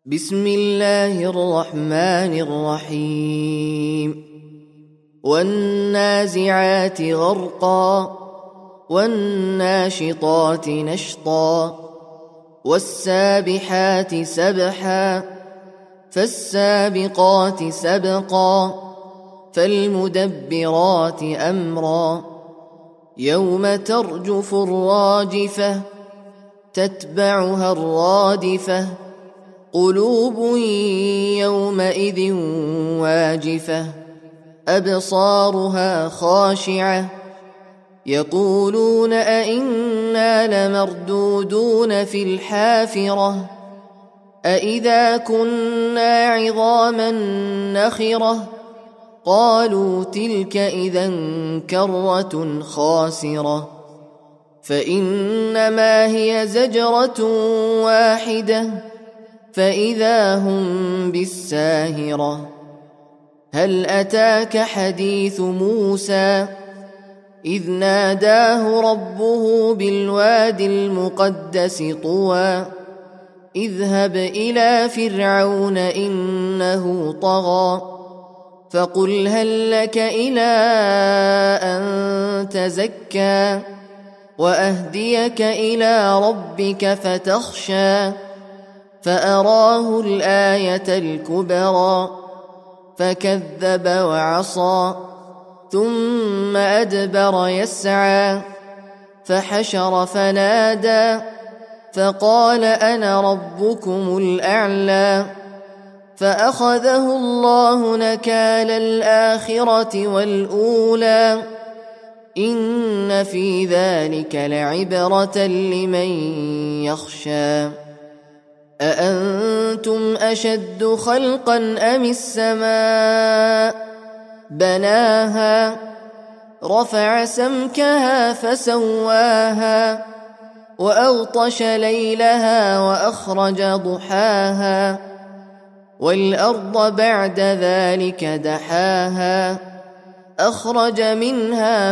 بسم الله الرحمن الرحيم والنازعات غرقا والناشطات نشطا والسابحات سبحا فالسابقات سبقا فالمدبرات أمرا يوم ترجف الراجفة تتبعها الرادفة قلوب يومئذ واجفة أبصارها خاشعة يقولون أئنا لمردودون في الحافرة أئذا كنا عظاما نخرة قالوا تلك إذا كرة خاسرة فإنما هي زجرة واحدة فإذا هم بالساهرة هل أتاك حديث موسى إذ ناداه ربه بالوادي المقدس طوى اذهب إلى فرعون إنه طغى فقل هل لك إلى أن تزكى وأهديك إلى ربك فتخشى فأراه الآية الكبرى فكذب وعصى ثم أدبر يسعى فحشر فنادى فقال أنا ربكم الأعلى فأخذه الله نكال الآخرة والأولى إن في ذلك لعبرة لمن يخشى أأنتم أشد خلقا أم السماء بناها رفع سمكها فسواها وأغطش ليلها وأخرج ضحاها والأرض بعد ذلك دحاها أخرج منها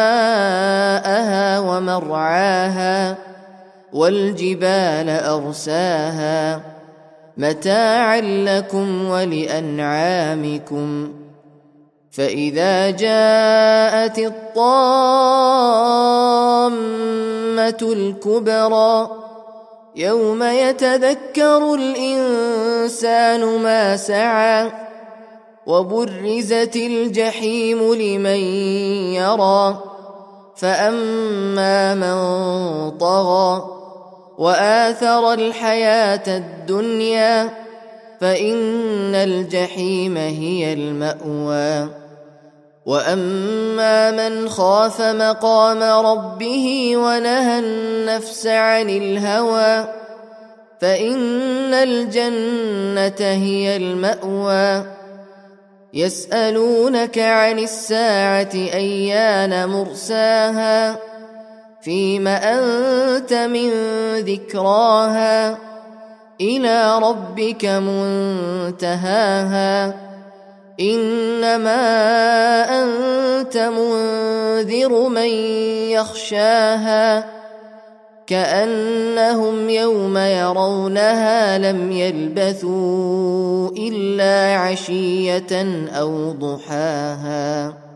ماءها ومرعاها والجبال أرساها متاعا لكم ولأنعامكم فإذا جاءت الطامة الكبرى يوم يتذكر الإنسان ما سعى وبرزت الجحيم لمن يرى فأما من طغى وآثر الحياة الدنيا فإن الجحيم هي المأوى وأما من خاف مقام ربه ونهى النفس عن الهوى فإن الجنة هي المأوى يسألونك عن الساعة أيان مرساها فيم أنت من ذكراها إلى ربك منتهاها إنما أنت منذر من يخشاها كأنهم يوم يرونها لم يلبثوا إلا عشية أو ضحاها.